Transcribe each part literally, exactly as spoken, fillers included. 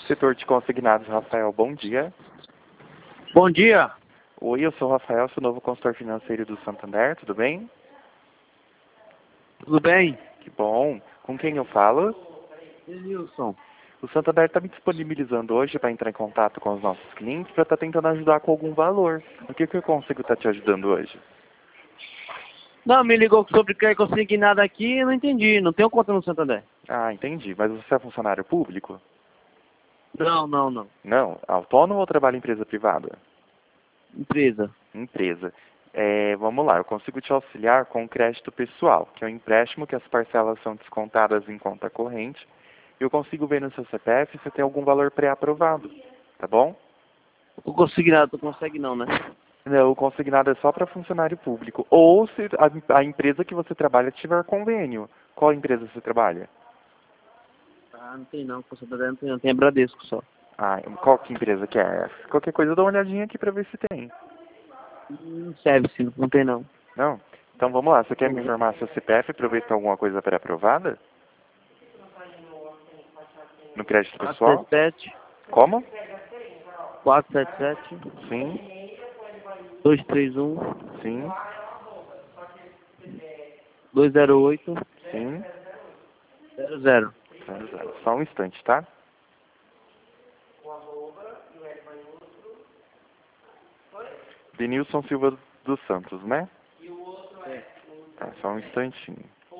Setor de consignados, Rafael, bom dia. Bom dia. Oi, eu sou o Rafael, sou o novo consultor financeiro do Santander, tudo bem? Tudo bem? Que bom. Com quem eu falo? Nilson. O Santander está me disponibilizando hoje para entrar em contato com os nossos clientes para estar tentando ajudar com algum valor. O que, que eu consigo estar te ajudando hoje? Não, me ligou sobre que consignado aqui, eu não entendi. Não tenho conta no Santander. Ah, entendi. Mas você é funcionário público? Não, não, não. Não. Autônomo ou trabalha em empresa privada? Empresa. Empresa. É, vamos lá, eu consigo te auxiliar com o crédito pessoal, que é um empréstimo que as parcelas são descontadas em conta corrente. E eu consigo ver no seu C P F se tem algum valor pré-aprovado, tá bom? O consignado, tu consegue não, né? Não, o consignado é só para funcionário público. Ou se a, a empresa que você trabalha tiver convênio. Qual empresa você trabalha? Ah, não tem não, com o Santander não tem não. Tem a Bradesco só. Ah, qual que empresa que é essa? Qualquer coisa eu dou uma olhadinha aqui para ver se tem. Não serve sim, não tem não. Não? Então vamos lá, você quer me Uhum. informar seu C P F para ver se tem alguma coisa pré-aprovada? No crédito pessoal? quatro sete sete, Como? quatro sete sete, Sim, dois três um, sim, dois zero oito, sim. zero zero. Zero, zero. Só um instante, tá? Denilson Silva dos Santos, né? Tá, só um instantinho.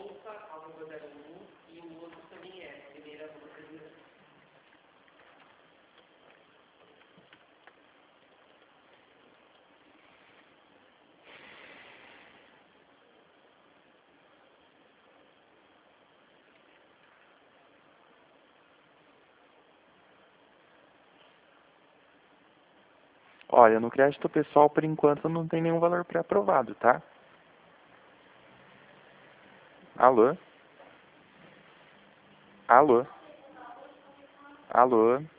Olha, no crédito pessoal, por enquanto, não tem nenhum valor pré-aprovado, tá? Alô? Alô? Alô?